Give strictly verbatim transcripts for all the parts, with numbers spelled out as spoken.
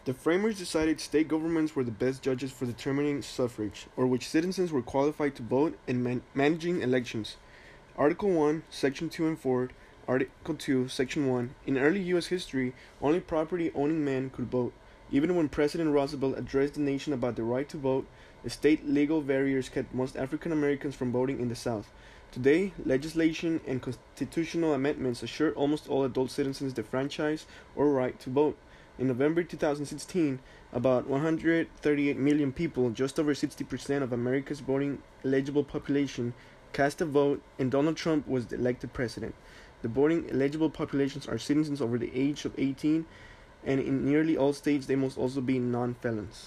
The framers decided state governments were the best judges for determining suffrage, or which citizens were qualified to vote and man- managing elections. Article one, Section two and four, Article two, Section one. In early U S history, only property-owning men could vote. Even when President Roosevelt addressed the nation about the right to vote, the state legal barriers kept most African Americans from voting in the South. Today, legislation and constitutional amendments assure almost all adult citizens the franchise or right to vote. In November two thousand sixteen, about one hundred thirty-eight million people, just over sixty percent of America's voting eligible population, cast a vote, and Donald Trump was elected president. The voting eligible populations are citizens over the age of eighteen, and in nearly all states they must also be non-felons.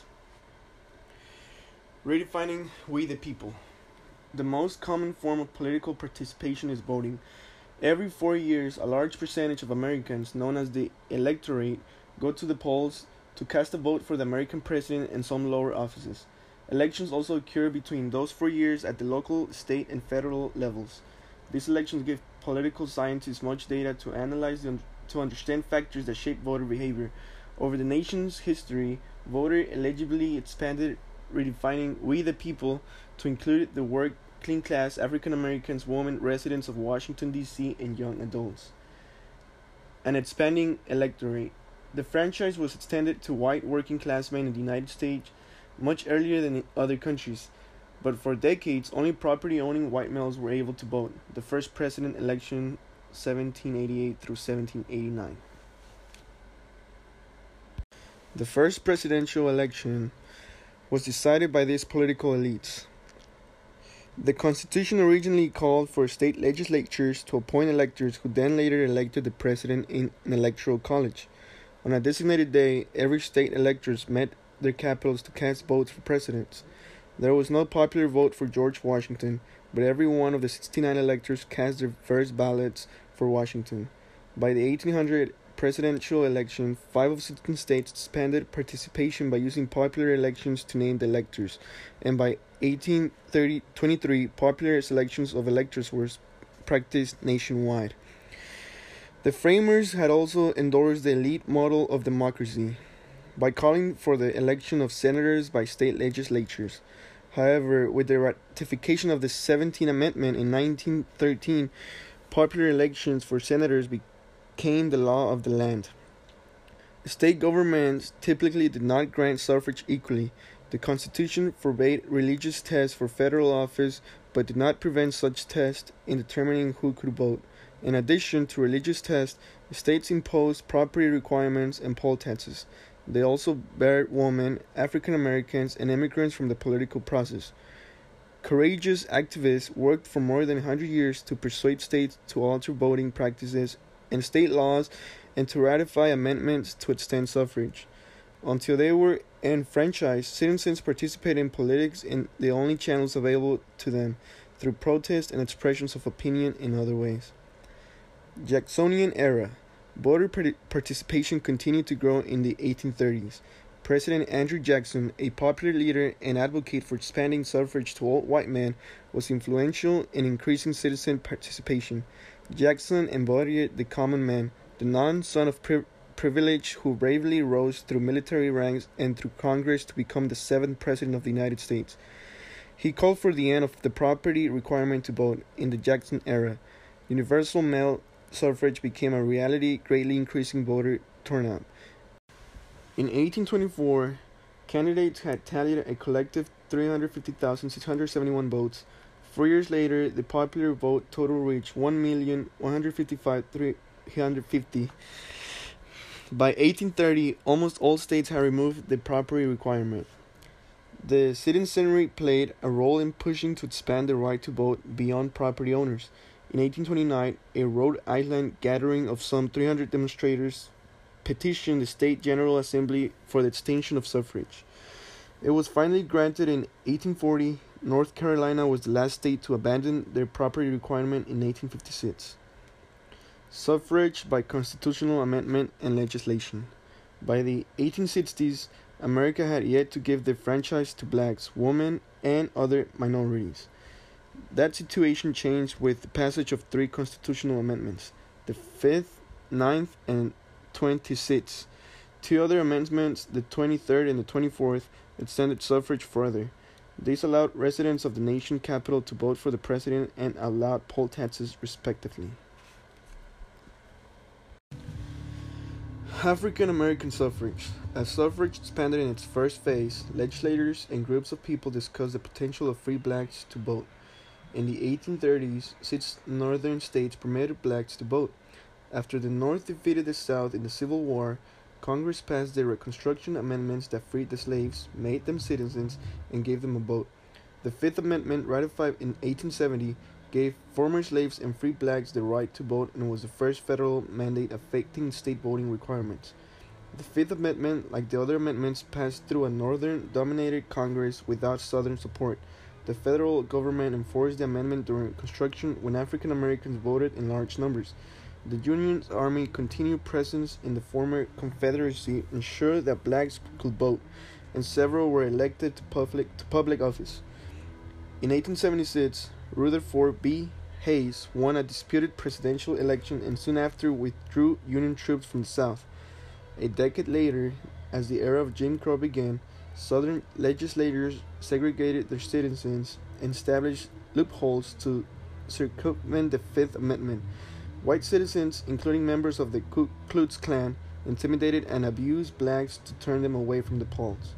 Redefining we the people. The most common form of political participation is voting. Every four years, a large percentage of Americans, known as the electorate, go to the polls to cast a vote for the American president and some lower offices. Elections also occur between those four years at the local, state, and federal levels. These elections give political scientists much data to analyze and to understand factors that shape voter behavior. Over the nation's history, voter eligibility expanded, redefining we the people to include the working class, African Americans, women, residents of Washington, D C, and young adults. An expanding electorate. The franchise was extended to white working class men in the United States much earlier than in other countries, but for decades only property-owning white males were able to vote. The first president election, seventeen eighty-eight through seventeen eighty-nine. The first presidential election was decided by these political elites. The Constitution originally called for state legislatures to appoint electors who then later elected the president in an electoral college. On a designated day, every state electors met their capitals to cast votes for presidents. There was no popular vote for George Washington, but every one of the sixty-nine electors cast their first ballots for Washington. By the eighteen hundred presidential election, five of sixteen states expanded participation by using popular elections to name the electors, and by eighteen twenty-three, popular selections of electors were practiced nationwide. The framers had also endorsed the elite model of democracy by calling for the election of senators by state legislatures. However, with the ratification of the seventeenth Amendment in nineteen thirteen, popular elections for senators became the law of the land. State governments typically did not grant suffrage equally. The Constitution forbade religious tests for federal office, but did not prevent such tests in determining who could vote. In addition to religious tests, states imposed property requirements and poll taxes. They also barred women, African Americans, and immigrants from the political process. Courageous activists worked for more than one hundred years to persuade states to alter voting practices and state laws and to ratify amendments to extend suffrage. Until they were enfranchised, citizens participated in politics in the only channels available to them, through protest and expressions of opinion in other ways. Jacksonian era. Voter participation continued to grow in the eighteen thirties. President Andrew Jackson, a popular leader and advocate for expanding suffrage to all white men, was influential in increasing citizen participation. Jackson embodied the common man, the non-son of pri- privilege who bravely rose through military ranks and through Congress to become the seventh President of the United States. He called for the end of the property requirement to vote. In the Jackson era, universal male suffrage became a reality, greatly increasing voter turnout. In eighteen twenty-four, candidates had tallied a collective three hundred fifty thousand six hundred seventy-one votes. Four years later, the popular vote total reached one million one hundred fifty-five thousand three hundred fifty. By eighteen thirty, almost all states had removed the property requirement. The citizenry played a role in pushing to expand the right to vote beyond property owners. In eighteen twenty-nine, a Rhode Island gathering of some three hundred demonstrators petitioned the State General Assembly for the extension of suffrage. It was finally granted in eighteen forty. North Carolina was the last state to abandon their property requirement in eighteen fifty-six. Suffrage by constitutional amendment and legislation. By the eighteen sixties, America had yet to give the franchise to blacks, women, and other minorities. That situation changed with the passage of three constitutional amendments, the fifth, ninth, and twenty-sixth, Two other amendments, the twenty-third and the twenty-fourth, extended suffrage further. These allowed residents of the nation capital to vote for the president and allowed poll taxes, respectively. African American suffrage. As suffrage expanded in its first phase, legislators and groups of people discussed the potential of free blacks to vote. In the eighteen thirties, six northern states permitted blacks to vote. After the North defeated the South in the Civil War, Congress passed the Reconstruction Amendments that freed the slaves, made them citizens, and gave them a vote. The Fifth Amendment, ratified in eighteen seventy, gave former slaves and free blacks the right to vote and was the first federal mandate affecting state voting requirements. The Fifth Amendment, like the other amendments, passed through a Northern-dominated Congress without Southern support. The federal government enforced the amendment during Reconstruction when African Americans voted in large numbers. The Union Army continued presence in the former Confederacy ensured that blacks could vote, and several were elected to public to public office. In eighteen seventy-six, Rutherford B. Hayes won a disputed presidential election and soon after withdrew Union troops from the South. A decade later, as the era of Jim Crow began, Southern legislators segregated their citizens and established loopholes to circumvent the Fifth Amendment. White citizens, including members of the Ku Klux Klan, intimidated and abused blacks to turn them away from the polls.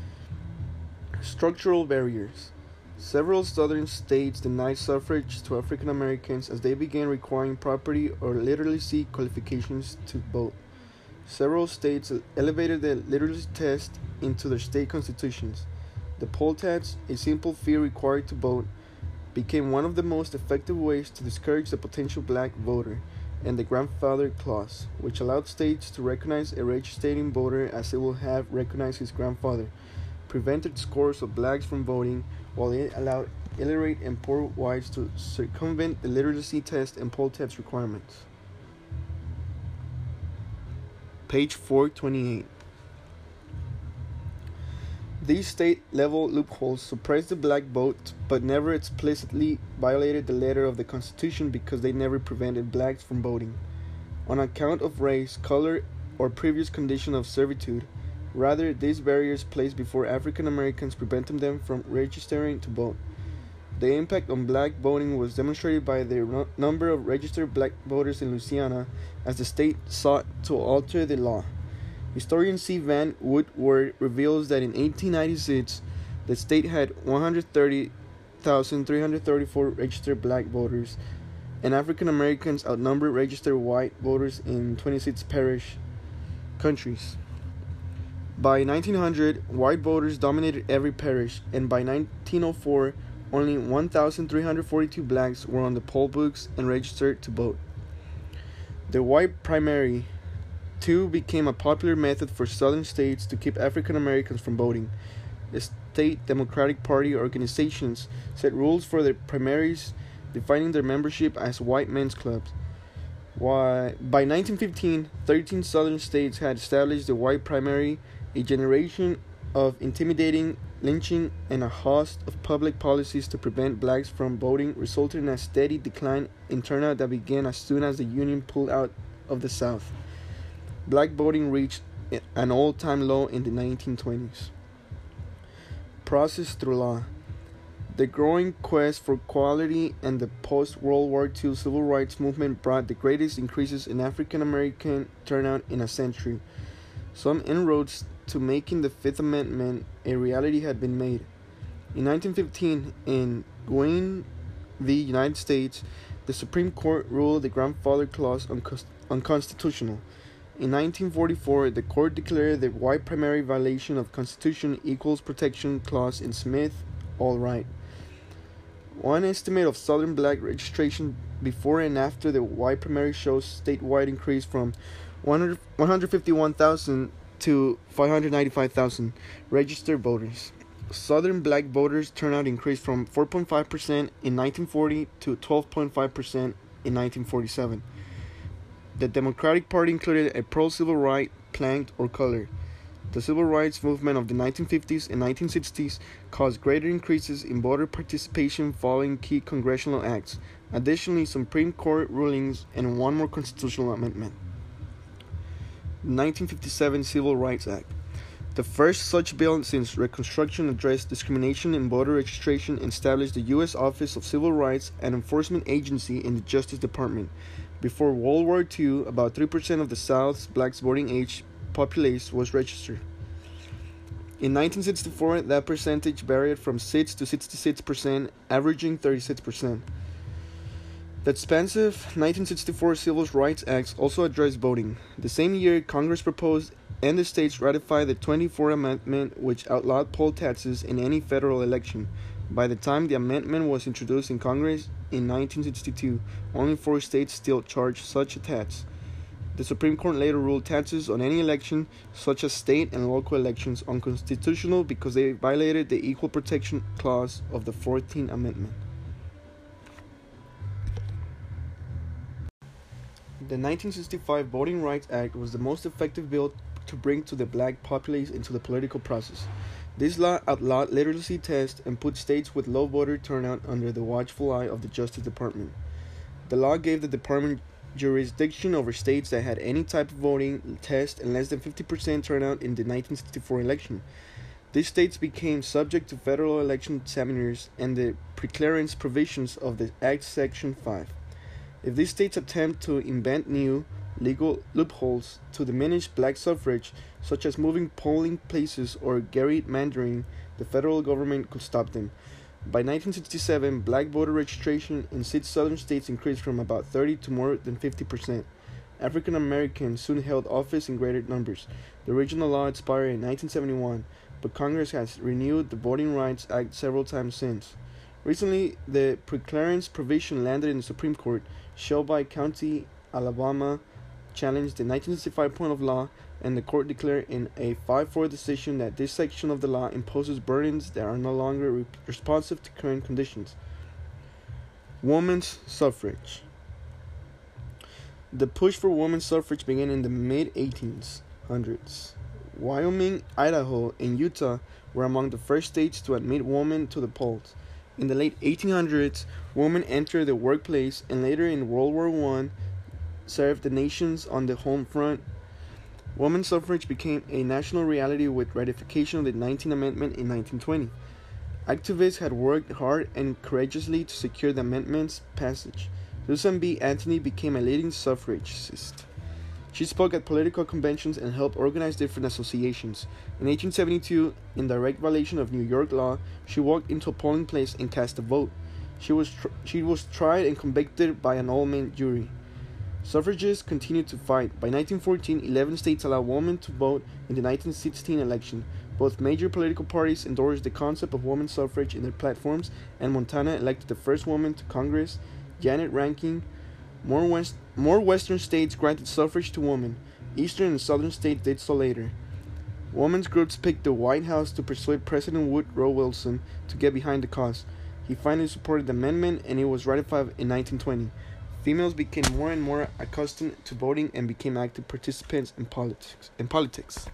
Structural barriers. Several southern states denied suffrage to African Americans as they began requiring property or literacy qualifications to vote. Several states elevated the literacy test into their state constitutions. The poll tax, a simple fee required to vote, became one of the most effective ways to discourage the potential black voter, and the grandfather clause, which allowed states to recognize a registered voter as it would have recognized his grandfather, prevented scores of blacks from voting, while it allowed illiterate and poor whites to circumvent the literacy test and poll tax requirements. Page four twenty-eight. These state-level loopholes suppressed the black vote, but never explicitly violated the letter of the Constitution because they never prevented blacks from voting, on account of race, color, or previous condition of servitude. Rather, these barriers placed before African Americans prevented them from registering to vote. The impact on black voting was demonstrated by the no- number of registered black voters in Louisiana as the state sought to alter the law. Historian C. Van Woodward reveals that in eighteen ninety-six, the state had one hundred thirty thousand three hundred thirty-four registered black voters, and African Americans outnumbered registered white voters in twenty-six parish countries. By nineteen hundred, white voters dominated every parish, and by nineteen oh four, only one thousand three hundred forty-two blacks were on the poll books and registered to vote. The white primary Two became a popular method for southern states to keep African Americans from voting. The state Democratic Party organizations set rules for their primaries, defining their membership as white men's clubs. Why, by nineteen fifteen, thirteen southern states had established the white primary. A generation of intimidating, lynching, and a host of public policies to prevent blacks from voting resulted in a steady decline in turnout that began as soon as the Union pulled out of the South. Black voting reached an all-time low in the nineteen twenties. Process through law. The growing quest for equality and the post-World War Two civil rights movement brought the greatest increases in African American turnout in a century. Some inroads to making the Fifth Amendment a reality had been made. In nineteen fifteen, in Guinn v. United States, the Supreme Court ruled the grandfather clause unconst- unconstitutional. In nineteen forty-four, the court declared the white primary violation of Constitution Equals Protection Clause in Smith all right. One estimate of Southern black registration before and after the white primary shows statewide increase from one hundred fifty-one thousand to five hundred ninety-five thousand registered voters. Southern black voters turnout increased from four point five percent in nineteen forty to twelve point five percent in nineteen forty-seven. The Democratic Party included a pro-civil right plank or color. The civil rights movement of the nineteen fifties and nineteen sixties caused greater increases in voter participation following key congressional acts. Additionally, Supreme Court rulings and one more constitutional amendment. The nineteen fifty-seven Civil Rights Act. The first such bill since Reconstruction addressed discrimination in voter registration and established the U S Office of Civil Rights, an enforcement agency in the Justice Department. Before World War Two, about three percent of the South's black voting age populace was registered. In nineteen sixty-four, that percentage varied from six to sixty-six percent, averaging thirty-six percent. The expansive nineteen sixty-four Civil Rights Act also addressed voting. The same year, Congress proposed and the states ratified the twenty-fourth Amendment, which outlawed poll taxes in any federal election. By the time the amendment was introduced in Congress in nineteen sixty-two, only four states still charged such a tax. The Supreme Court later ruled taxes on any election, such as state and local elections, unconstitutional because they violated the Equal Protection Clause of the fourteenth Amendment. The nineteen sixty-five Voting Rights Act was the most effective bill to bring to the black populace into the political process. This law outlawed literacy tests and put states with low voter turnout under the watchful eye of the Justice Department. The law gave the department jurisdiction over states that had any type of voting test and less than fifty percent turnout in the nineteen sixty-four election. These states became subject to federal election examiners and the preclearance provisions of the Act Section five. If these states attempt to invent new, legal loopholes to diminish black suffrage, such as moving polling places or gerrymandering, the federal government could stop them. By nineteen sixty-seven, black voter registration in six southern states increased from about thirty to more than fifty percent. African Americans soon held office in greater numbers. The original law expired in nineteen seventy-one, but Congress has renewed the Voting Rights Act several times since. Recently, the preclearance provision landed in the Supreme Court. Shelby County, Alabama, challenged the nineteen sixty-five point of law, and the court declared in a five four decision that this section of the law imposes burdens that are no longer re- responsive to current conditions. Women's suffrage. The push for women's suffrage began in the mid eighteen hundreds. Wyoming, Idaho, and Utah were among the first states to admit women to the polls. In the late eighteen hundreds, women entered the workplace and later in World War One served the nations on the home front. Women's suffrage became a national reality with ratification of the nineteenth Amendment in nineteen twenty. Activists had worked hard and courageously to secure the amendment's passage. Susan B. Anthony became a leading suffragist. She spoke at political conventions and helped organize different associations. In eighteen seventy-two, in direct violation of New York law, she walked into a polling place and cast a vote. She was tr- she was tried and convicted by an all-men jury. Suffragists continued to fight. By nineteen fourteen, eleven states allowed women to vote in the nineteen sixteen election. Both major political parties endorsed the concept of women's suffrage in their platforms, and Montana elected the first woman to Congress, Janet Rankin. More, west, more western states granted suffrage to women. Eastern and southern states did so later. Women's groups picked the White House to persuade President Woodrow Wilson to get behind the cause. He finally supported the amendment, and it was ratified in nineteen twenty. Females became more and more accustomed to voting and became active participants in politics. In politics.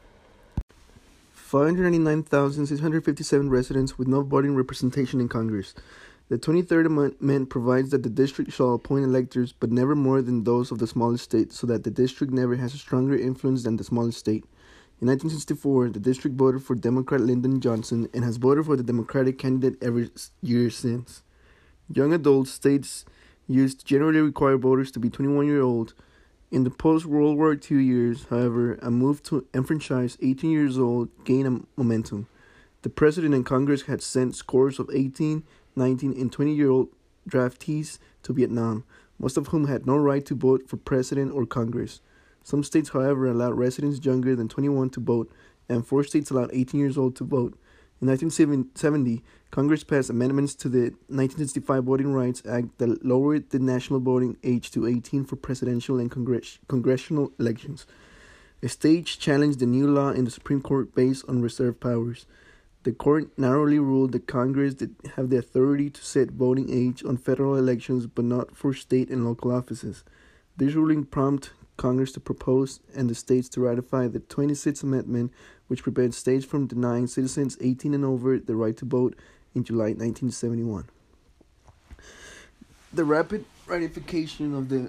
five hundred ninety-nine thousand six hundred fifty-seven residents with no voting representation in Congress. The twenty-third Amendment provides that the district shall appoint electors, but never more than those of the smallest state, so that the district never has a stronger influence than the smallest state. In nineteen sixty-four, the district voted for Democrat Lyndon Johnson and has voted for the Democratic candidate every year since. Young adult states used to generally require voters to be twenty-one years old. In the post-World War Two years, however, a move to enfranchise eighteen years old gained a momentum. The President and Congress had sent scores of eighteen, nineteen, and twenty-year-old draftees to Vietnam, most of whom had no right to vote for President or Congress. Some states, however, allowed residents younger than twenty-one to vote, and four states allowed eighteen years old to vote. In nineteen seventy, Congress passed amendments to the nineteen sixty-five Voting Rights Act that lowered the national voting age to eighteen for presidential and congress- congressional elections. A state challenged the new law in the Supreme Court based on reserved powers. The court narrowly ruled that Congress did have the authority to set voting age on federal elections, but not for state and local offices. This ruling prompted Congress to propose and the states to ratify the twenty-sixth Amendment, which prevents states from denying citizens eighteen and over the right to vote in July nineteen seventy-one. The rapid ratification of the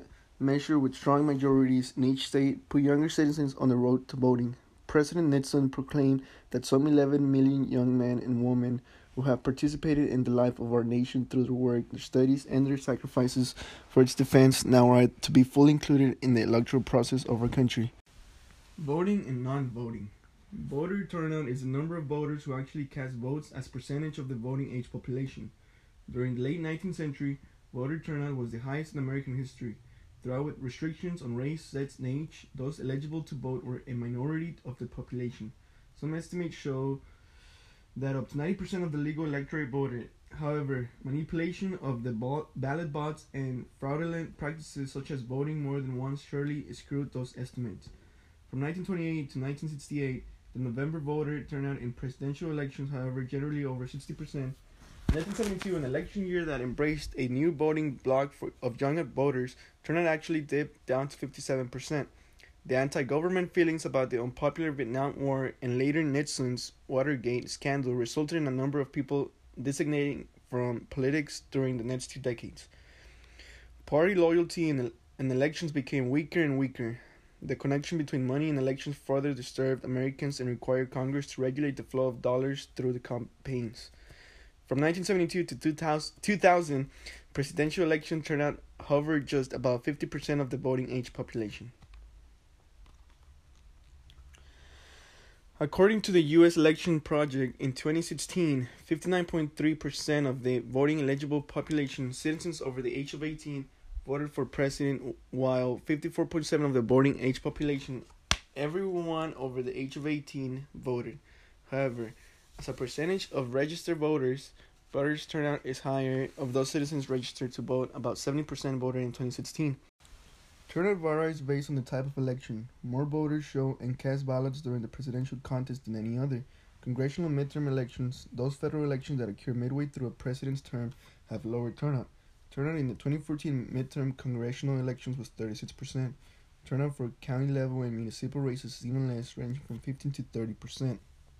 measure with strong majorities in each state put younger citizens on the road to voting. President Nixon proclaimed that some eleven million young men and women who have participated in the life of our nation through their work, their studies, and their sacrifices for its defense now are to be fully included in the electoral process of our country. Voting and non-voting. Voter turnout is the number of voters who actually cast votes as percentage of the voting age population. During the late nineteenth century, voter turnout was the highest in American history. Throughout restrictions on race, sex, and age, those eligible to vote were a minority of the population. Some estimates show that up to ninety percent of the legal electorate voted. However, manipulation of the ballot box and fraudulent practices such as voting more than once surely skewed those estimates. From nineteen twenty-eight to nineteen sixty-eight, the November voter turnout in presidential elections, however, generally over sixty percent. In nineteen seventy-two, an election year that embraced a new voting bloc for, of younger voters, turnout actually dipped down to fifty-seven percent. The anti-government feelings about the unpopular Vietnam War and later Nixon's Watergate scandal resulted in a number of people designating from politics during the next two decades. Party loyalty in, in elections became weaker and weaker. The connection between money and elections further disturbed Americans and required Congress to regulate the flow of dollars through the campaigns. From nineteen seventy-two to two thousand, presidential election turnout hovered just about fifty percent of the voting age population. According to the U S Election Project, in twenty sixteen, fifty-nine point three percent of the voting eligible population, citizens over the age of eighteen, voted for president, while fifty-four point seven percent of the voting age population, everyone over the age of eighteen, voted. However, as a percentage of registered voters, voters turnout is higher. Of those citizens registered to vote, about seventy percent voted in twenty sixteen. Turnout varies based on the type of election. More voters show and cast ballots during the presidential contest than any other. Congressional midterm elections, those federal elections that occur midway through a president's term, have lower turnout. Turnout in the twenty fourteen midterm congressional elections was thirty-six percent. Turnout for county level and municipal races is even less, ranging from fifteen to thirty percent.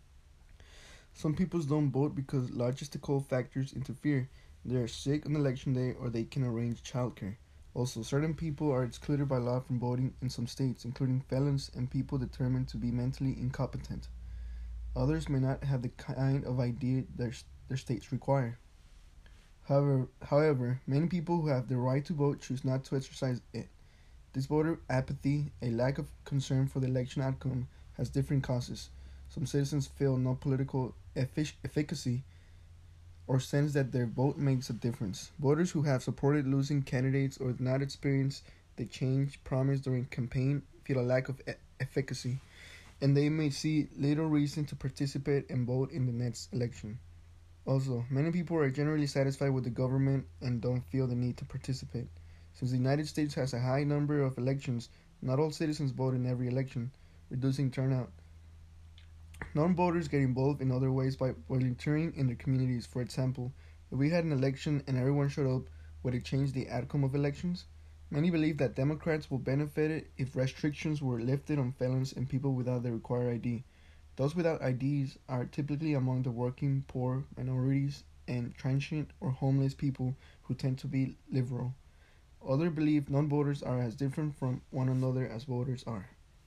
Some people don't vote because logistical factors interfere. They are sick on election day or they can arrange childcare. Also, certain people are excluded by law from voting in some states, including felons and people determined to be mentally incompetent. Others may not have the kind of I D their, their states require. However, however, many people who have the right to vote choose not to exercise it. This voter apathy, a lack of concern for the election outcome, has different causes. Some citizens feel no political effic- efficacy or sense that their vote makes a difference. Voters who have supported losing candidates or not experienced the change promised during campaign feel a lack of e- efficacy, and they may see little reason to participate and vote in the next election. Also, many people are generally satisfied with the government and don't feel the need to participate. Since the United States has a high number of elections, not all citizens vote in every election, reducing turnout. Non-voters get involved in other ways by volunteering in their communities. For example, if we had an election and everyone showed up, would it change the outcome of elections? Many believe that Democrats will benefit if restrictions were lifted on felons and people without the required I D. Those without I Ds are typically among the working, poor, minorities, and transient or homeless people who tend to be liberal. Others believe non-voters are as different from one another as voters are.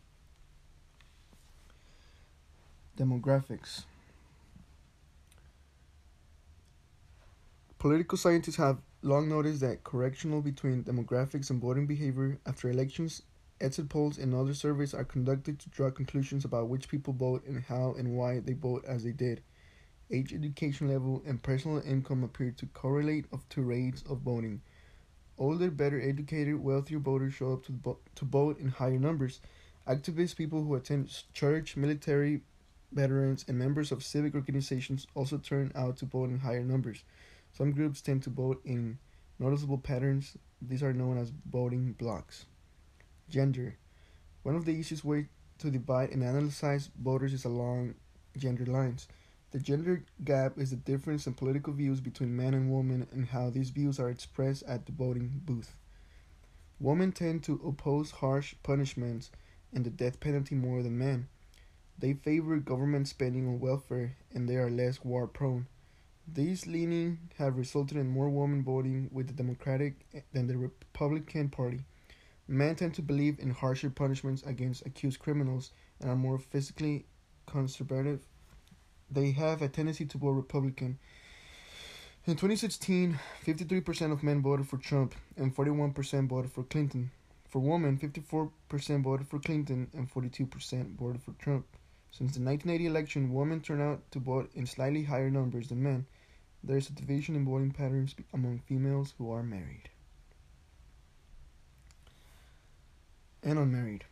Demographics. Political scientists have long noticed that correlation between demographics and voting behavior after elections. Exit polls and other surveys are conducted to draw conclusions about which people vote and how and why they vote as they did. Age, education level, and personal income appear to correlate to rates of voting. Older, better educated, wealthier voters show up to, vo- to vote in higher numbers. Activists, people who attend church, military, veterans, and members of civic organizations also turn out to vote in higher numbers. Some groups tend to vote in noticeable patterns. These are known as voting blocks. Gender. One of the easiest ways to divide and analyze voters is along gender lines. The gender gap is the difference in political views between men and women and how these views are expressed at the voting booth. Women tend to oppose harsh punishments and the death penalty more than men. They favor government spending on welfare, and they are less war-prone. These leanings have resulted in more women voting with the Democratic than the Republican Party. Men tend to believe in harsher punishments against accused criminals and are more physically conservative. They have a tendency to vote Republican. In twenty sixteen, fifty-three percent of men voted for Trump and forty-one percent voted for Clinton. For women, fifty-four percent voted for Clinton and forty-two percent voted for Trump. Since the nineteen eighty election, women turn out to vote in slightly higher numbers than men. There is a division in voting patterns among females who are married and unmarried.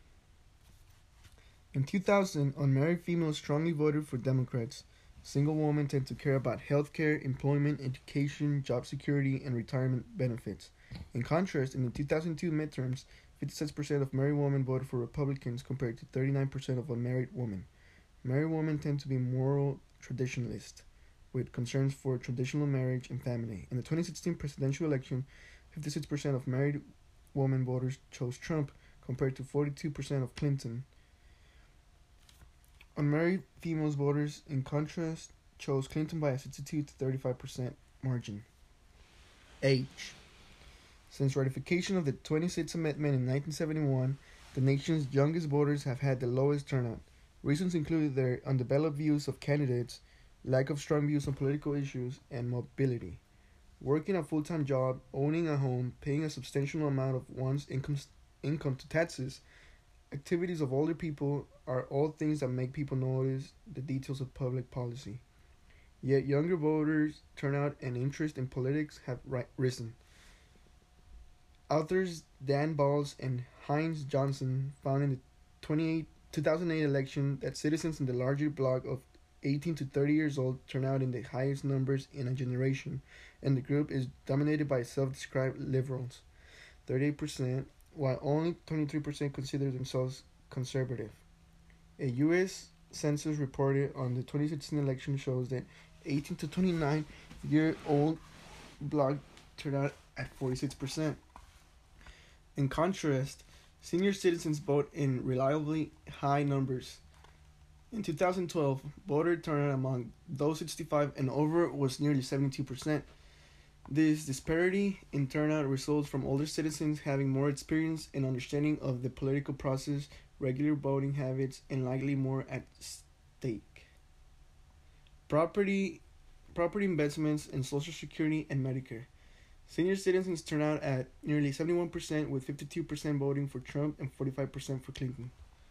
In two thousand, unmarried females strongly voted for Democrats. Single women tend to care about healthcare, employment, education, job security, and retirement benefits. In contrast, in the two thousand two midterms, fifty-six percent of married women voted for Republicans compared to thirty-nine percent of unmarried women. Married women tend to be moral traditionalists, with concerns for traditional marriage and family. In the twenty sixteen presidential election, fifty-six percent of married women voters chose Trump compared to forty-two percent of Clinton. Unmarried female voters, in contrast, chose Clinton by a sixty-two to thirty-five percent margin. Age. Since ratification of the twenty-sixth Amendment in nineteen seventy-one, the nation's youngest voters have had the lowest turnout. Reasons included their undeveloped views of candidates, lack of strong views on political issues, and mobility. Working a full-time job, owning a home, paying a substantial amount of one's income, income to taxes, activities of older people are all things that make people notice the details of public policy. Yet younger voters' turnout and interest in politics have ri- risen. Authors Dan Balls and Heinz Johnson found in the two thousand eight election that citizens in the larger bloc of eighteen to thirty years old turn out in the highest numbers in a generation, and the group is dominated by self-described liberals, thirty-eight percent, while only twenty-three percent consider themselves conservative. A U S census reported on the twenty sixteen election shows that eighteen to twenty-nine year old bloc turned out at forty-six percent. In contrast, senior citizens vote in reliably high numbers. In two thousand twelve, voter turnout among those sixty-five and over was nearly seventy-two percent. This disparity in turnout results from older citizens having more experience and understanding of the political process, regular voting habits, and likely more at stake. Property, property investments, and Social Security and Medicare. Senior citizens turn out at nearly seventy-one percent, with fifty-two percent voting for Trump and forty-five percent for Clinton.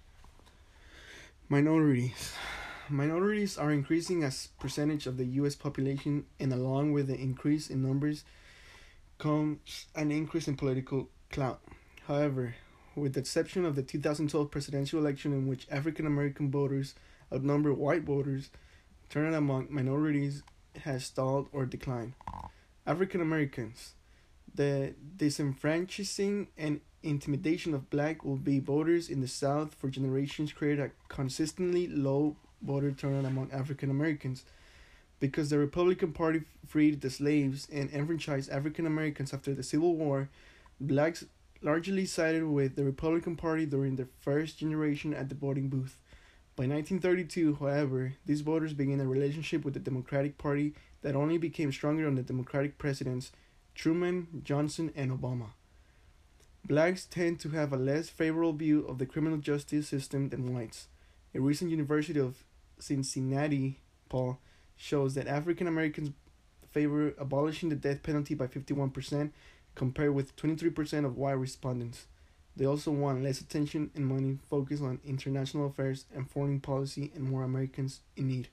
Minorities. Minorities are increasing as percentage of the U S population, and along with the increase in numbers comes an increase in political clout. However, with the exception of the two thousand twelve presidential election in which African American voters outnumber white voters, turnout among minorities has stalled or declined. African Americans. The disenfranchising and intimidation of black will be voters in the South for generations create a consistently low voter turnout among African Americans. Because the Republican Party freed the slaves and enfranchised African Americans after the Civil War, blacks largely sided with the Republican Party during their first generation at the voting booth. By nineteen thirty-two, however, these voters began a relationship with the Democratic Party that only became stronger under Democratic presidents Truman, Johnson, and Obama. Blacks tend to have a less favorable view of the criminal justice system than whites. A recent University of Cincinnati poll shows that African Americans favor abolishing the death penalty by fifty-one percent, compared with twenty-three percent of white respondents. They also want less attention and money focused on international affairs and foreign policy and more Americans in need.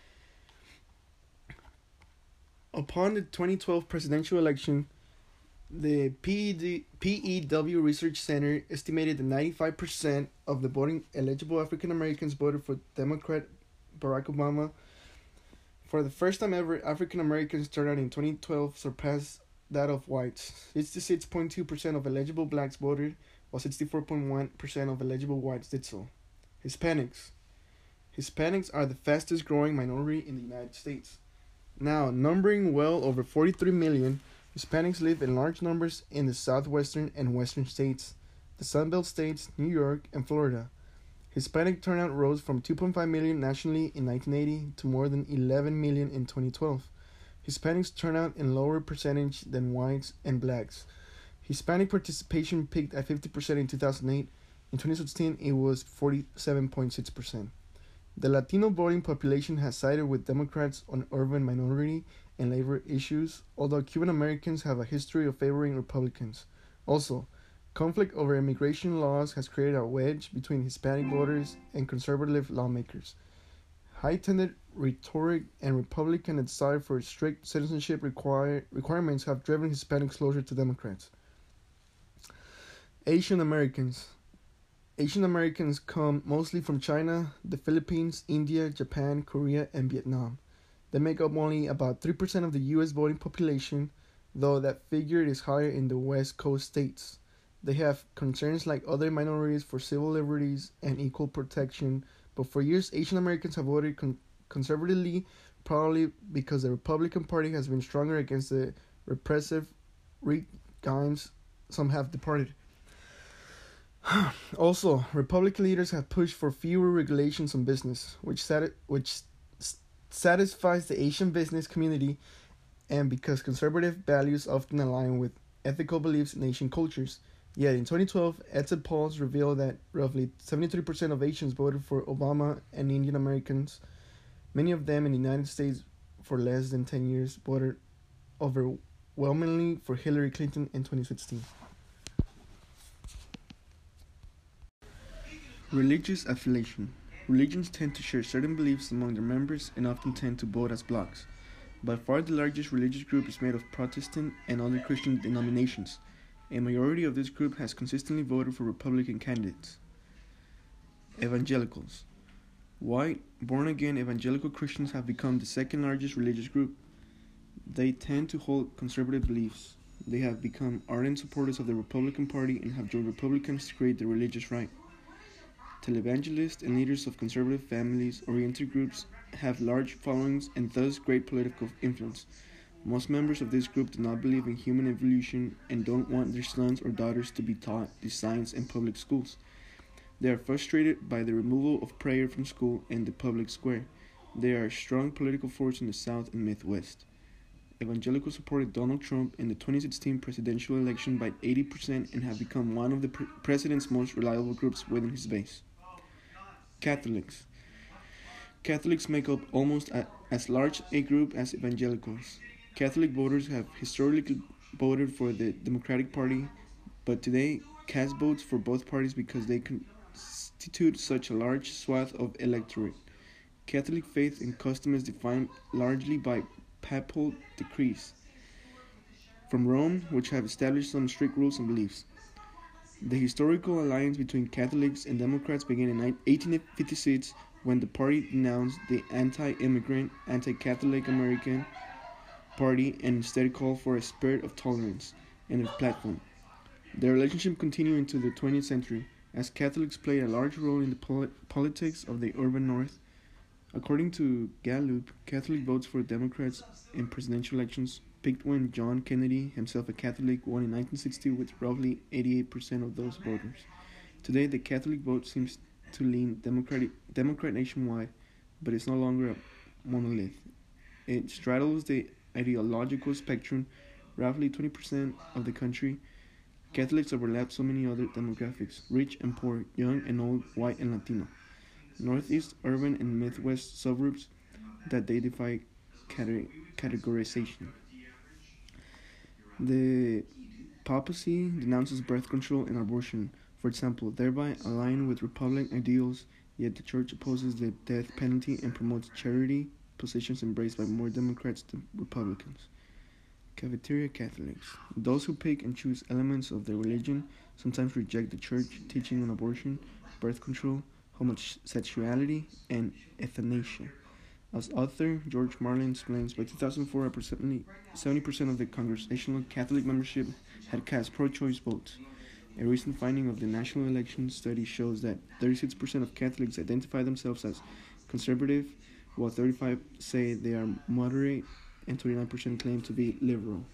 Upon the twenty twelve presidential election, the P E W Research Center estimated that ninety-five percent of the voting eligible African Americans voted for Democrat Barack Obama. For the first time ever, African Americans' turnout in twenty twelve surpassed that of whites. sixty-six point two percent of eligible blacks voted, while sixty-four point one percent of eligible whites did so. Hispanics. Hispanics are the fastest growing minority in the United States. Now, numbering well over forty-three million, Hispanics live in large numbers in the southwestern and western states, the Sunbelt states, New York, and Florida. Hispanic turnout rose from two point five million nationally in nineteen eighty to more than eleven million in twenty twelve. Hispanics turn out in lower percentage than whites and blacks. Hispanic participation peaked at fifty percent in two thousand eight. In twenty sixteen, it was forty-seven point six percent. The Latino voting population has sided with Democrats on urban minority and labor issues, although Cuban Americans have a history of favoring Republicans. Also, conflict over immigration laws has created a wedge between Hispanic voters and conservative lawmakers. Heightened rhetoric and Republican desire for strict citizenship require, requirements have driven Hispanics closer to Democrats. Asian Americans. Asian Americans come mostly from China, the Philippines, India, Japan, Korea, and Vietnam. They make up only about three percent of the U S voting population, though that figure is higher in the West Coast states. They have concerns like other minorities for civil liberties and equal protection, but for years Asian Americans have voted con- conservatively, probably because the Republican Party has been stronger against the repressive regimes some have departed. Also, Republican leaders have pushed for fewer regulations on business, which sati- which s- satisfies the Asian business community, and because conservative values often align with ethical beliefs in Asian cultures. Yet in twenty twelve, exit polls revealed that roughly seventy-three percent of Asians voted for Obama, and Indian Americans, many of them in the United States for less than ten years, voted overwhelmingly for Hillary Clinton in twenty sixteen. Religious affiliation. Religions tend to share certain beliefs among their members and often tend to vote as blocs. By far the largest religious group is made of Protestant and other Christian denominations. A majority of this group has consistently voted for Republican candidates. Evangelicals. White, born-again evangelical Christians have become the second largest religious group. They tend to hold conservative beliefs. They have become ardent supporters of the Republican Party and have joined Republicans to create the religious right. Televangelists and leaders of conservative families-oriented groups have large followings and thus great political influence. Most members of this group do not believe in human evolution and don't want their sons or daughters to be taught these science in public schools. They are frustrated by the removal of prayer from school and the public square. They are a strong political force in the South and Midwest. Evangelicals supported Donald Trump in the twenty sixteen presidential election by eighty percent and have become one of the pre- president's most reliable groups within his base. Catholics. Catholics make up almost a, as large a group as evangelicals. Catholic voters have historically voted for the Democratic Party, but today cast votes for both parties because they constitute such a large swath of electorate. Catholic faith and custom is defined largely by papal decrees from Rome, which have established some strict rules and beliefs. The historical alliance between Catholics and Democrats began in eighteen fifty-six when the party denounced the anti-immigrant, anti-Catholic American Party and instead called for a spirit of tolerance in its platform. Their relationship continued into the twentieth century, as Catholics played a large role in the polit- politics of the urban North. According to Gallup, Catholic votes for Democrats in presidential elections peaked when John Kennedy, himself a Catholic, won in nineteen sixty with roughly eighty-eight percent of those voters. Today, the Catholic vote seems to lean Democratic, Democrat nationwide, but it's no longer a monolith. It straddles the ideological spectrum, roughly twenty percent of the country. Catholics overlap so many other demographics, rich and poor, young and old, white and Latino, Northeast, urban, and Midwest suburbs, that they defy cate- categorization. The papacy denounces birth control and abortion, for example, thereby aligning with Republican ideals, yet the church opposes the death penalty and promotes charity, positions embraced by more Democrats than Republicans. Cafeteria Catholics. Those who pick and choose elements of their religion sometimes reject the church teaching on abortion, birth control, homosexuality, and euthanasia. As author George Marlin explains, by two thousand four, approximately seventy percent of the Congregational Catholic membership had cast pro-choice votes. A recent finding of the National Election Study shows that thirty-six percent of Catholics identify themselves as conservative, while thirty-five percent say they are moderate, and twenty-nine percent claim to be liberal.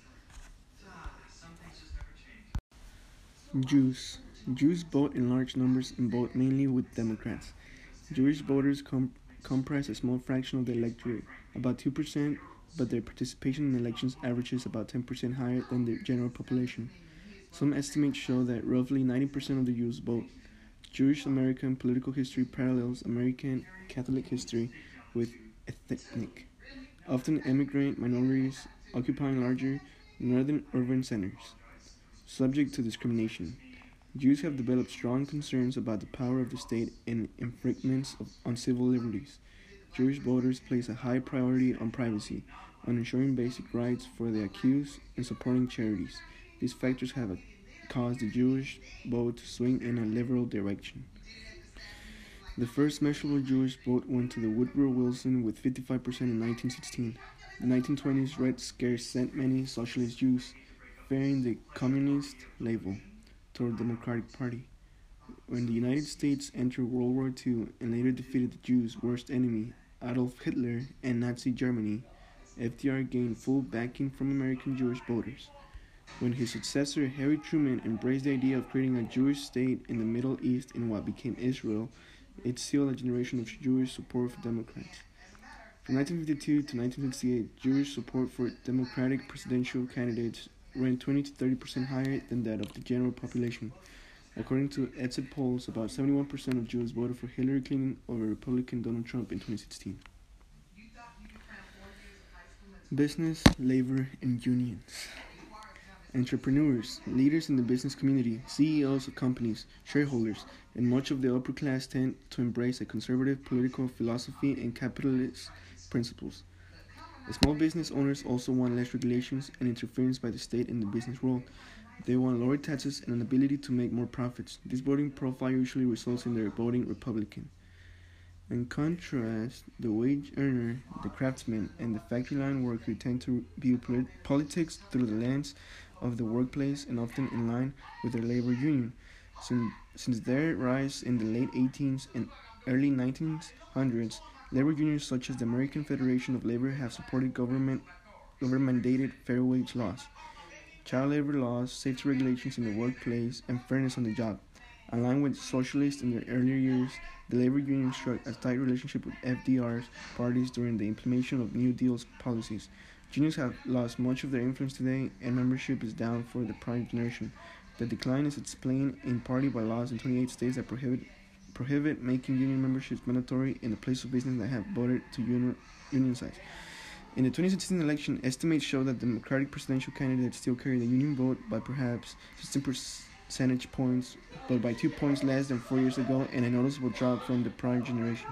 Jews. Jews vote in large numbers and vote mainly with Democrats. Jewish voters com- comprise a small fraction of the electorate, about two percent, but their participation in elections averages about ten percent higher than the general population. Some estimates show that roughly ninety percent of the Jews vote. Jewish American political history parallels American Catholic history with ethnic, often immigrant minorities occupying larger northern urban centers, subject to discrimination. Jews have developed strong concerns about the power of the state and infringements of, on civil liberties. Jewish voters place a high priority on privacy, on ensuring basic rights for the accused, and supporting charities. These factors have a, caused the Jewish vote to swing in a liberal direction. The first measurable Jewish vote went to the Woodrow Wilson with fifty-five percent in nineteen sixteen. The nineteen twenties Red Scare sent many socialist Jews, fearing the communist label, toward the Democratic Party. When the United States entered World War Two and later defeated the Jews' worst enemy, Adolf Hitler, and Nazi Germany, F D R gained full backing from American Jewish voters. When his successor, Harry Truman, embraced the idea of creating a Jewish state in the Middle East in what became Israel, it sealed a generation of Jewish support for Democrats. From nineteen fifty-two to nineteen sixty-eight, Jewish support for Democratic presidential candidates ranked twenty to thirty percent higher than that of the general population. According to exit polls, about seventy-one percent of Jews voted for Hillary Clinton over Republican Donald Trump in twenty sixteen. Business, labor, and unions. Entrepreneurs, leaders in the business community, C E Os of companies, shareholders, and much of the upper class tend to embrace a conservative political philosophy and capitalist principles. The small business owners also want less regulations and interference by the state in the business world. They want lower taxes and an ability to make more profits. This voting profile usually results in their voting Republican. In contrast, the wage earner, the craftsman, and the factory line worker tend to view polit- politics through the lens of the workplace and often in line with their labor union. Since, since their rise in the late eighteenth and early nineteen hundreds, labor unions such as the American Federation of Labor have supported government government-mandated fair wage laws, child labor laws, safety regulations in the workplace, and fairness on the job. Aligned with socialists in their earlier years, the labor union struck a tight relationship with F D R's parties during the implementation of New Deal's policies. Unions have lost much of their influence today, and membership is down for the prime generation. The decline is explained in part by laws in twenty-eight states that prohibit prohibit making union memberships mandatory in the place of business that have voted to union, unionize. In the twenty sixteen election, estimates show that the Democratic presidential candidates still carry the union vote by perhaps sixteen percentage points, but by two points less than four years ago, and a noticeable drop from the prior generation.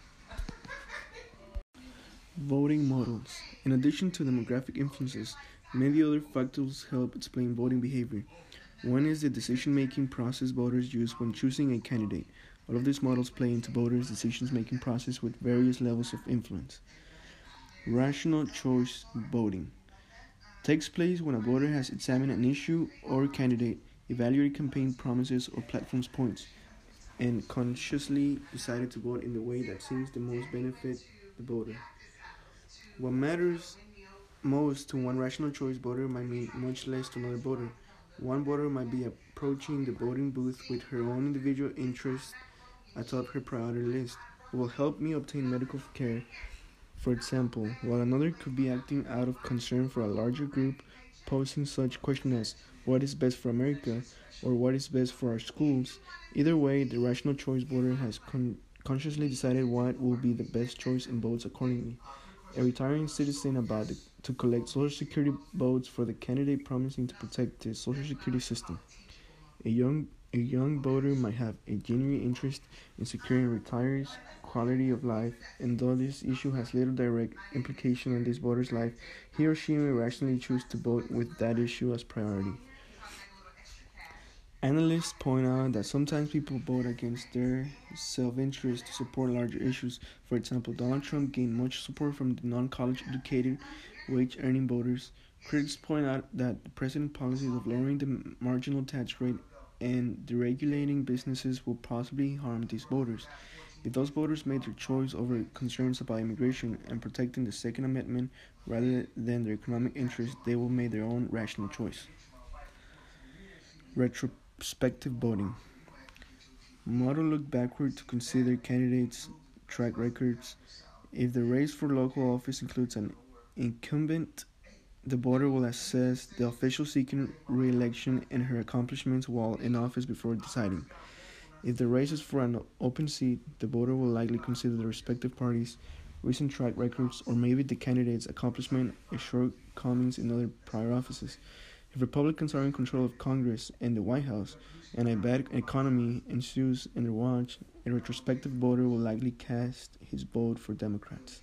Voting models. In addition to demographic influences, many other factors help explain voting behavior. One is the decision-making process voters use when choosing a candidate. All of these models play into voters' decision-making process with various levels of influence. Rational choice voting takes place when a voter has examined an issue or candidate, evaluated campaign promises or platforms points, and consciously decided to vote in the way that seems to most benefit the voter. What matters most to one rational choice voter might mean much less to another voter. One voter might be approaching the voting booth with her own individual interests atop her priority list. It will help me obtain medical care, for example, while another could be acting out of concern for a larger group, posing such questions as, what is best for America, or what is best for our schools? Either way, the rational choice voter has con- consciously decided what will be the best choice and votes accordingly. A retiring citizen about the, to collect Social Security votes for the candidate promising to protect the Social Security system. A young a young voter might have a genuine interest in securing retirees' quality of life, and though this issue has little direct implication on this voter's life, he or she may rationally choose to vote with that issue as priority. Analysts point out that sometimes people vote against their self-interest to support larger issues. For example, Donald Trump gained much support from the non-college educated, wage-earning voters. Critics point out that the president's policies of lowering the marginal tax rate and deregulating businesses will possibly harm these voters. If those voters made their choice over concerns about immigration and protecting the Second Amendment rather than their economic interests, they will make their own rational choice. Retrospective voting. Model look backward to consider candidates' track records. If the race for local office includes an incumbent The voter will assess the official seeking re-election and her accomplishments while in office before deciding. If the race is for an open seat, the voter will likely consider the respective parties' recent track records or maybe the candidate's accomplishment and shortcomings in other prior offices. If Republicans are in control of Congress and the White House, and a bad economy ensues in their watch, a retrospective voter will likely cast his vote for Democrats.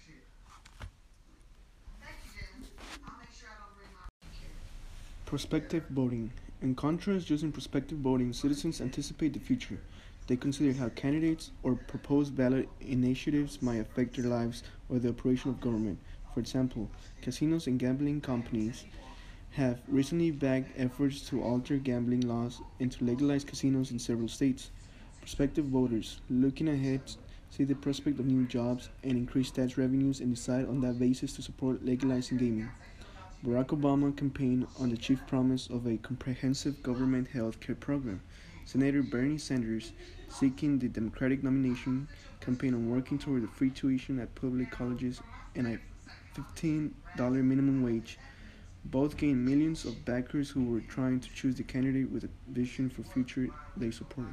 Prospective voting. In contrast, using prospective voting, citizens anticipate the future. They consider how candidates or proposed ballot initiatives might affect their lives or the operation of government. For example, casinos and gambling companies have recently backed efforts to alter gambling laws and to legalize casinos in several states. Prospective voters, looking ahead, see the prospect of new jobs and increased tax revenues and decide on that basis to support legalizing gaming. Barack Obama campaigned on the chief promise of a comprehensive government health care program. Senator Bernie Sanders, seeking the Democratic nomination, campaigned on working toward the free tuition at public colleges and a fifteen dollars minimum wage. Both gained millions of backers who were trying to choose the candidate with a vision for future they supported.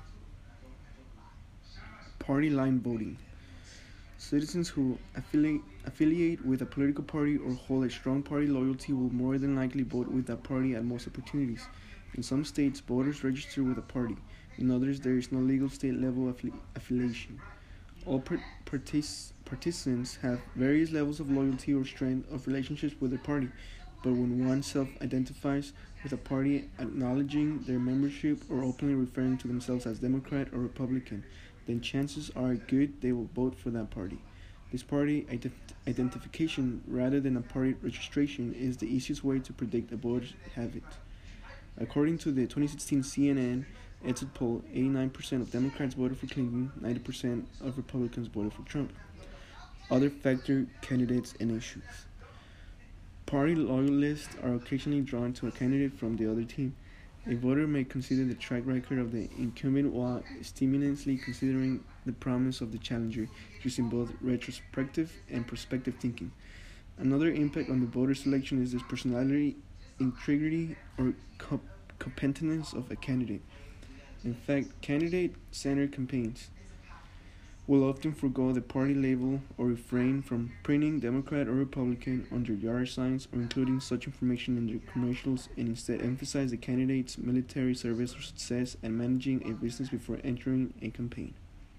Party line voting. Citizens who affiliate, affiliate with a political party or hold a strong party loyalty will more than likely vote with that party at most opportunities. In some states, voters register with a party. In others, there is no legal state-level affili- affiliation. All par- partic- participants have various levels of loyalty or strength of relationships with their party, but when one self-identifies with a party, acknowledging their membership or openly referring to themselves as Democrat or Republican, then chances are good they will vote for that party. This party ident- identification, rather than a party registration, is the easiest way to predict a voter's habit. According to the twenty sixteen C N N exit poll, eighty-nine percent of Democrats voted for Clinton, ninety percent of Republicans voted for Trump. Other factor candidates and issues. Party loyalists are occasionally drawn to a candidate from the other team. A voter may consider the track record of the incumbent while stimulatingly considering the promise of the challenger, using both retrospective and prospective thinking. Another impact on the voter selection is the personality, integrity, or co- competence of a candidate. In fact, candidate-centered campaigns will often forego the party label or refrain from printing Democrat or Republican on their yard signs or including such information in their commercials and instead emphasize the candidate's military service or success and managing a business before entering a campaign.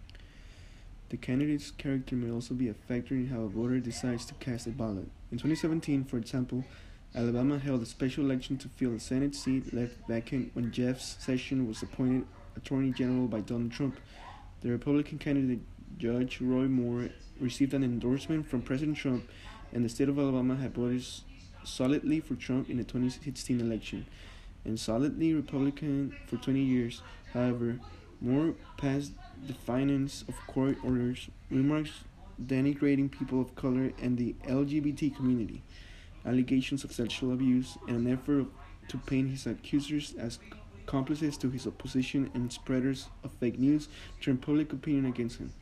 The candidate's character may also be a factor in how a voter decides to cast a ballot. In twenty seventeen, for example, Alabama held a special election to fill a Senate seat left vacant when Jeff Sessions was appointed Attorney General by Donald Trump. The Republican candidate Judge Roy Moore received an endorsement from President Trump, and the state of Alabama had voted solidly for Trump in the twenty sixteen election, and solidly Republican for twenty years. However, Moore passed defiance of court orders, remarks denigrating people of color and the L G B T community, allegations of sexual abuse, and an effort to paint his accusers as accomplices to his opposition and spreaders of fake news turned public opinion against him.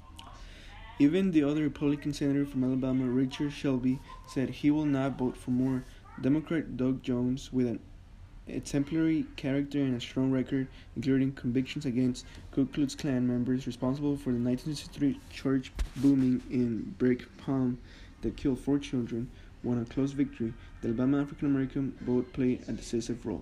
Even the other Republican senator from Alabama, Richard Shelby, said he will not vote for Moore. Democrat Doug Jones, with an exemplary character and a strong record, including convictions against Ku Klux Klan members responsible for the nineteen sixty-three church booming in Brick Palm that killed four children, won a close victory. The Alabama African American vote played a decisive role.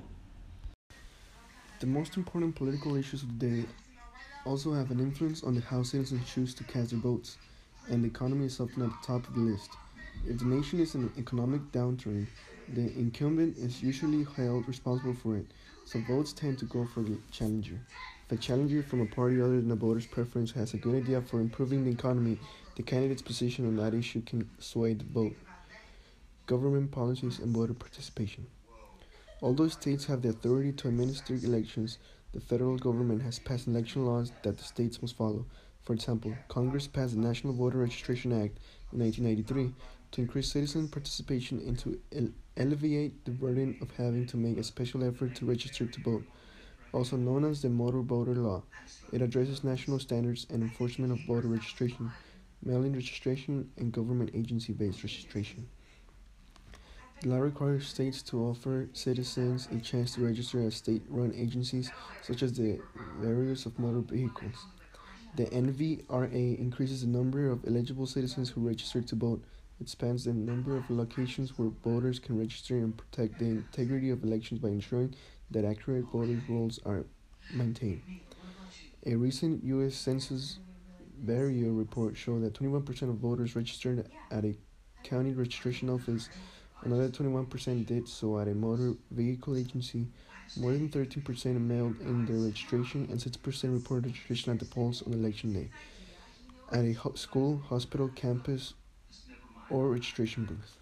The most important political issues of the day also have an influence on the how citizens choose to cast their votes, and the economy is often at the top of the list. If the nation is in an economic downturn, the incumbent is usually held responsible for it, so votes tend to go for the challenger. If a challenger from a party other than a voter's preference has a good idea for improving the economy, the candidate's position on that issue can sway the vote. Government policies and voter participation. Although states have the authority to administer elections, the federal government has passed election laws that the states must follow. For example, Congress passed the National Voter Registration Act in nineteen ninety-three to increase citizen participation and to ele- alleviate the burden of having to make a special effort to register to vote, also known as the Motor Voter Law. It addresses national standards and enforcement of voter registration, mail-in registration, and government agency-based registration. The law requires states to offer citizens a chance to register as state-run agencies, such as the various of motor vehicles. The N V R A increases the number of eligible citizens who register to vote. It expands the number of locations where voters can register and protect the integrity of elections by ensuring that accurate voter rolls are maintained. A recent U S Census Bureau report showed that twenty-one percent of voters registered at a county registration office. Another twenty-one percent did so at a motor vehicle agency. More than thirteen percent mailed in their registration, and six percent reported registration at the polls on election day, at a ho- school, hospital, campus, or registration booth.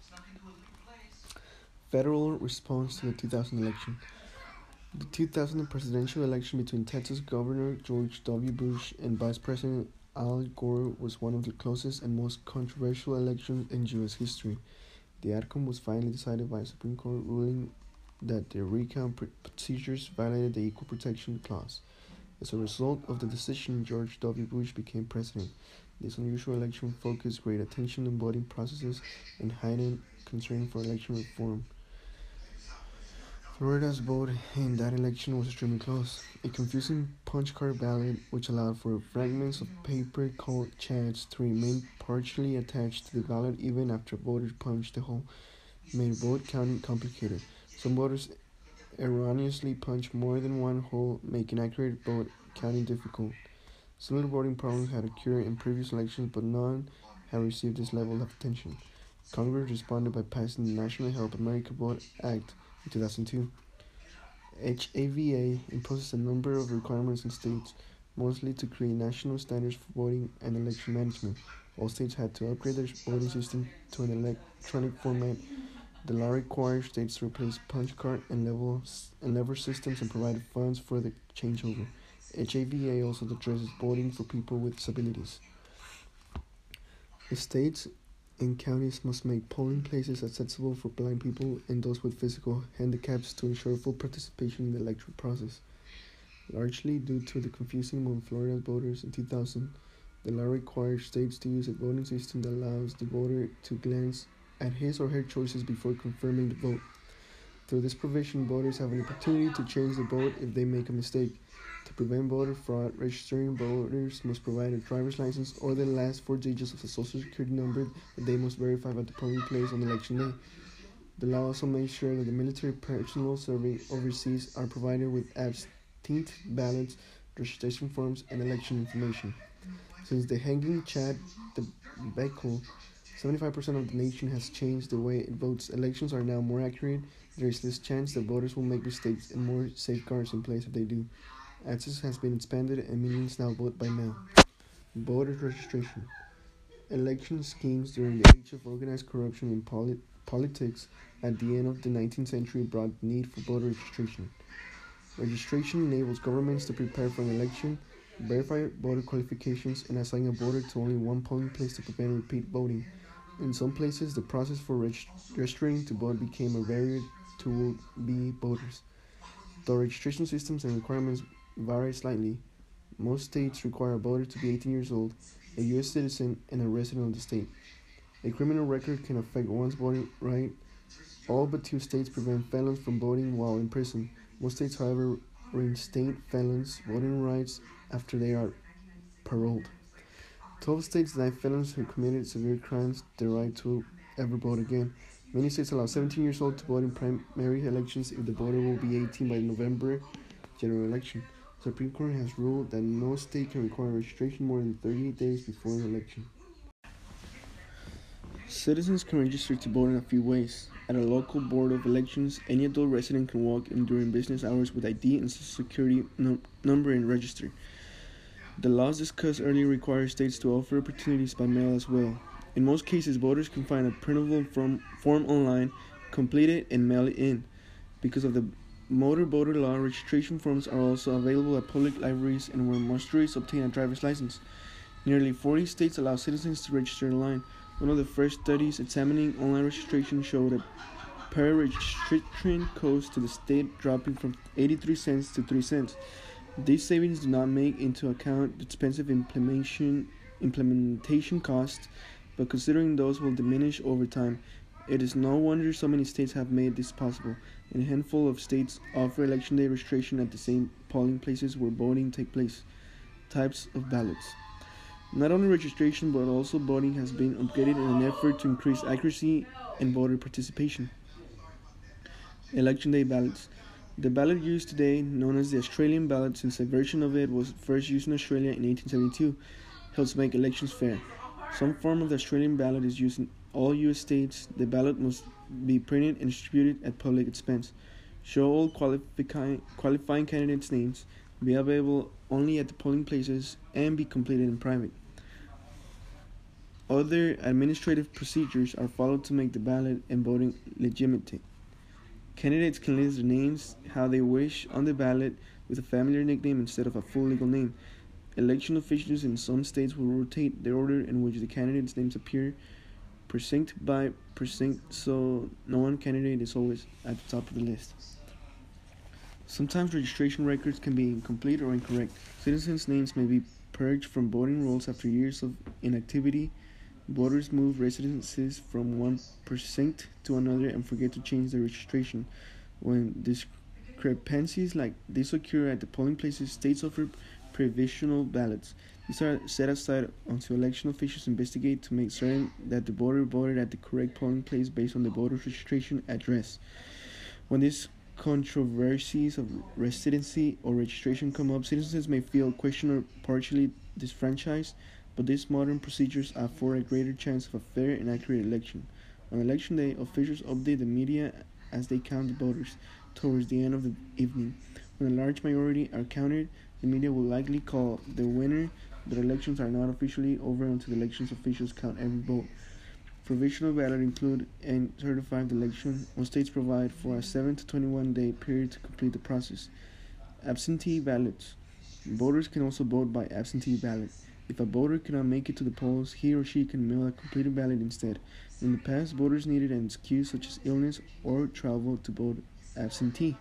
Federal response to the two thousand election. The two thousand presidential election between Texas Governor George W. Bush and Vice President Al Gore was one of the closest and most controversial elections in U S history. The outcome was finally decided by a Supreme Court ruling that the recount procedures violated the Equal Protection Clause. As a result of the decision, George W. Bush became president. This unusual election focused great attention on voting processes and heightened concern for election reform. Florida's vote in that election was extremely close. A confusing punch card ballot, which allowed for fragments of paper called chads to remain partially attached to the ballot even after voters punched the hole, made vote counting complicated. Some voters erroneously punched more than one hole, making accurate vote counting difficult. Similar voting problems had occurred in previous elections, but none had received this level of attention. Congress responded by passing the National Help America Vote Act in two thousand two. H A V A imposes a number of requirements in states, mostly to create national standards for voting and election management. All states had to upgrade their voting system to an electronic format. The law requires states to replace punch card and, level, and lever systems and provide funds for the changeover. H A V A also addresses voting for people with disabilities. The states and counties must make polling places accessible for blind people and those with physical handicaps to ensure full participation in the electoral process. Largely due to the confusion among Florida voters in two thousand, the law requires states to use a voting system that allows the voter to glance at his or her choices before confirming the vote. Through this provision, voters have an opportunity to change the vote if they make a mistake. To prevent voter fraud, registering voters must provide a driver's license or the last four digits of the social security number that they must verify at the polling place on election day. The law also makes sure that the military personnel serving overseas are provided with absentee ballots, registration forms, and election information. Since the hanging Chad debacle, seventy-five percent of the nation has changed the way it votes. Elections are now more accurate. There is less chance that voters will make mistakes and more safeguards in place if they do. Access has been expanded and millions now vote by mail. Voter registration. Election schemes during the age of organized corruption in polit- politics at the end of the nineteenth century brought the need for voter registration. Registration enables governments to prepare for an election, verify voter qualifications, and assign a voter to only one polling place to prevent repeat voting. In some places, the process for reg- registering to vote became a barrier to would-be voters. Though registration systems and requirements vary slightly, most states require a voter to be eighteen years old, a U S citizen, and a resident of the state. A criminal record can affect one's voting right. All but two states prevent felons from voting while in prison. Most states, however, reinstate felons' voting rights after they are paroled. Twelve states deny felons who committed severe crimes the right to ever vote again. Many states allow seventeen years old to vote in primary elections if the voter will be eighteen by the November general election. The Supreme Court has ruled that no state can require registration more than thirty-eight days before an election. Citizens can register to vote in a few ways. At a local board of elections, any adult resident can walk in during business hours with I D and social security num- number and register. The laws discussed earlier require states to offer opportunities by mail as well. In most cases, voters can find a printable form, form online, complete it, and mail it in. Because of the motor voter law, registration forms are also available at public libraries and where must obtain a driver's license. Nearly forty states allow citizens to register online. One of the first studies examining online registration showed that per registration cost to the state dropping from eighty-three cents to three cents. These savings do not make into account the expensive implementation implementation costs, but considering those will diminish over time, It is no wonder so many states have made this possible, and a handful of states offer election day registration at the same polling places where voting takes place. Types of ballots. Not only registration but also voting has been upgraded in an effort to increase accuracy and voter participation. Election day ballots. The ballot used today, known as the Australian ballot since a version of it was first used in Australia in eighteen seventy-two, helps make elections fair. Some form of the Australian ballot is used in all U S states. The ballot must be printed and distributed at public expense. Show all qualifying, qualifying candidates' names, be available only at the polling places, and be completed in private. Other administrative procedures are followed to make the ballot and voting legitimate. Candidates can list their names how they wish on the ballot with a familiar nickname instead of a full legal name. Election officials in some states will rotate the order in which the candidates' names appear, precinct by precinct, so no one candidate is always at the top of the list. Sometimes registration records can be incomplete or incorrect. Citizens' names may be purged from voting rolls after years of inactivity. Voters move residences from one precinct to another and forget to change their registration. When discrepancies like this occur at the polling places, states offer provisional ballots. These are set aside until election officials investigate to make certain that the voter voted at the correct polling place based on the voter's registration address. When these controversies of residency or registration come up, citizens may feel questioned or partially disfranchised, but these modern procedures afford a greater chance of a fair and accurate election. On election day, officials update the media as they count the voters towards the end of the evening. When a large majority are counted, the media will likely call the winner, but elections are not officially over until the elections officials count every vote. Provisional ballot include and certified election. Most states provide for a seven to twenty-one day period to complete the process. Absentee ballots. Voters can also vote by absentee ballot. If a voter cannot make it to the polls, he or she can mail a completed ballot instead. In the past, voters needed an excuse such as illness or travel to vote absentee.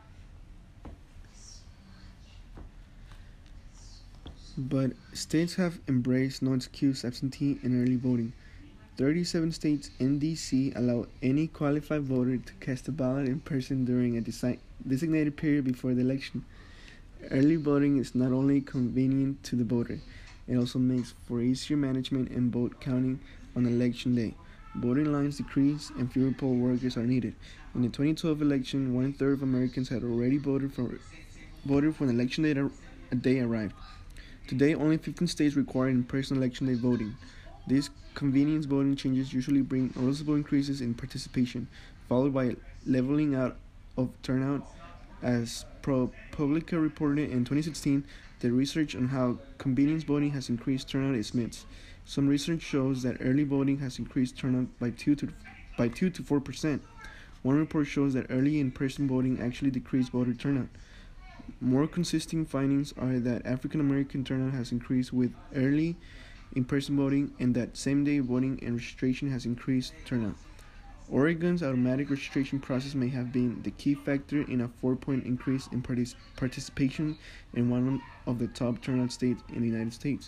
But states have embraced no-excuse absentee and early voting. thirty-seven states and D C allow any qualified voter to cast a ballot in person during a desi- designated period before the election. Early voting is not only convenient to the voter, it also makes for easier management and vote counting on election day. Voting lines decrease and fewer poll workers are needed. In the twenty twelve election, one-third of Americans had already voted for voted when election day, a day arrived. Today, only fifteen states require in-person election day voting. These convenience voting changes usually bring noticeable increases in participation, followed by leveling out of turnout. As ProPublica reported in twenty sixteen, the research on how convenience voting has increased turnout is mixed. Some research shows that early voting has increased turnout by two to by two to four percent. One report shows that early in-person voting actually decreased voter turnout. More consistent findings are that African American turnout has increased with early in-person voting, and that same-day voting and registration has increased turnout. Oregon's automatic registration process may have been the key factor in a four-point increase in partic- participation in one of the top turnout states in the United States.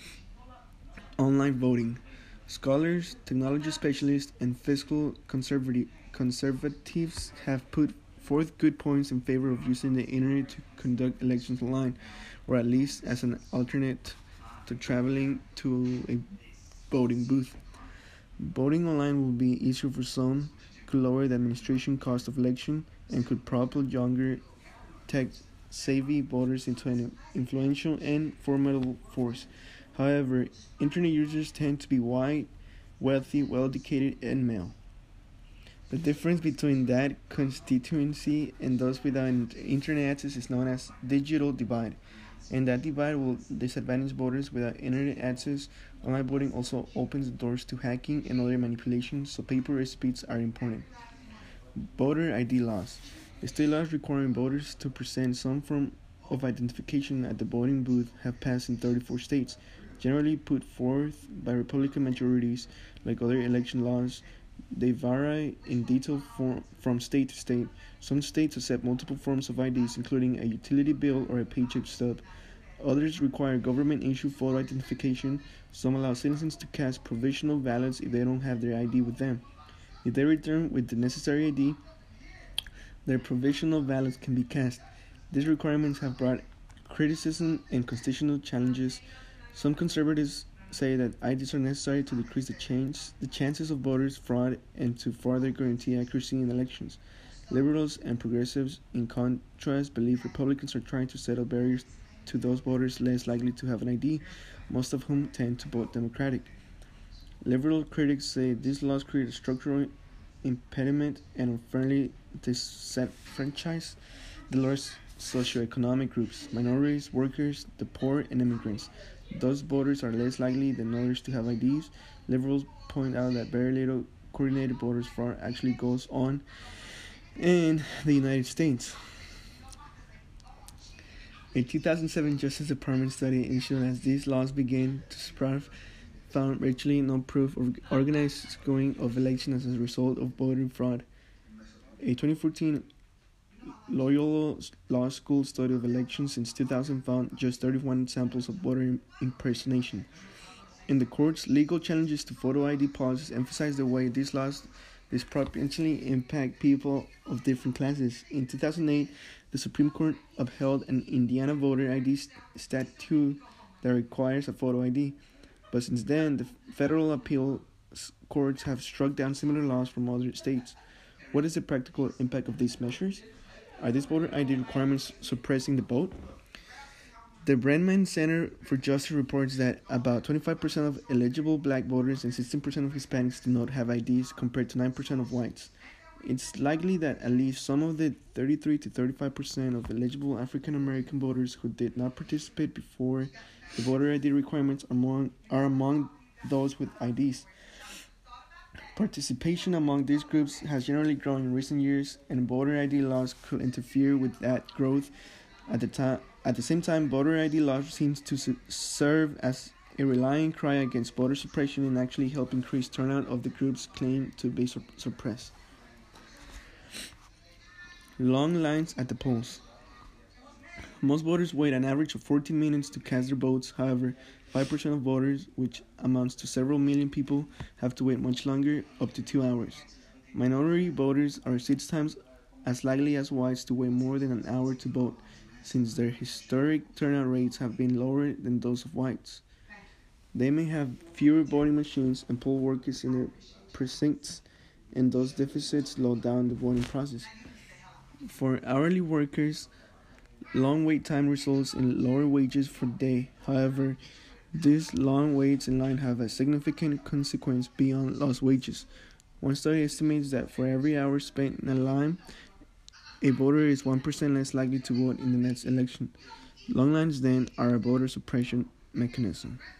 Online voting. Scholars, technology specialists, and fiscal conservati- conservatives have put forth good points in favor of using the internet to conduct elections online, or at least as an alternate to traveling to a voting booth. Voting online will be easier for some, could lower the administration cost of election, and could propel younger, tech-savvy voters into an influential and formidable force. However, internet users tend to be white, wealthy, well-educated, and male. The difference between that constituency and those without internet access is known as digital divide, and that divide will disadvantage voters without internet access. Online voting also opens the doors to hacking and other manipulations, so paper speeds are important. Voter I D laws. The state laws requiring voters to present some form of identification at the voting booth have passed in thirty-four states, generally put forth by Republican majorities. Like other election laws, they vary in detail for, from state to state. Some states accept multiple forms of I Ds, including a utility bill or a paycheck stub. Others require government-issued photo identification. Some allow citizens to cast provisional ballots if they don't have their I D with them. If they return with the necessary I D, their provisional ballots can be cast. These requirements have brought criticism and constitutional challenges. Some conservatives say that I Ds are necessary to decrease the, chance, the chances of voters fraud and to further guarantee accuracy in elections. Liberals and progressives, in contrast, believe Republicans are trying to set up barriers to those voters less likely to have an I D, most of whom tend to vote Democratic. Liberal critics say these laws create a structural impediment and unfairly disenfranchise the large socioeconomic groups, minorities, workers, the poor, and immigrants. Those voters are less likely than others to have I Ds. Liberals point out that very little coordinated voters fraud actually goes on in the United States. A two thousand seven Justice Department study issued as these laws began to sprout found virtually no proof of organized scoring of elections as a result of voter fraud. A twenty fourteen Loyola Law School study of elections since two thousand found just thirty-one samples of voter impersonation. In the courts, legal challenges to photo I D policies emphasize the way these laws disproportionately impact people of different classes. In two thousand eight, the Supreme Court upheld an Indiana voter I D statute that requires a photo I D. But since then, the federal appeal courts have struck down similar laws from other states. What is the practical impact of these measures? Are these voter I D requirements suppressing the vote? The Brennan Center for Justice reports that about twenty-five percent of eligible black voters and sixteen percent of Hispanics do not have I Ds compared to nine percent of whites. It's likely that at least some of the thirty-three to thirty-five percent of eligible African American voters who did not participate before the voter I D requirements are among, are among those with I Ds. Participation among these groups has generally grown in recent years, and voter I D laws could interfere with that growth. At the time, at the same time, voter I D laws seems to su- serve as a rallying cry against voter suppression and actually help increase turnout of the groups claimed to be su- suppressed. Long lines at the polls. Most voters wait an average of fourteen minutes to cast their votes. However, five percent of voters, which amounts to several million people, have to wait much longer, up to two hours. Minority voters are six times as likely as whites to wait more than an hour to vote, since their historic turnout rates have been lower than those of whites. They may have fewer voting machines and poll workers in their precincts, and those deficits slow down the voting process. For hourly workers, long wait time results in lower wages for the day. However, these long waits in line have a significant consequence beyond lost wages. One study estimates that for every hour spent in a line, a voter is one percent less likely to vote in the next election. Long lines then are a voter suppression mechanism.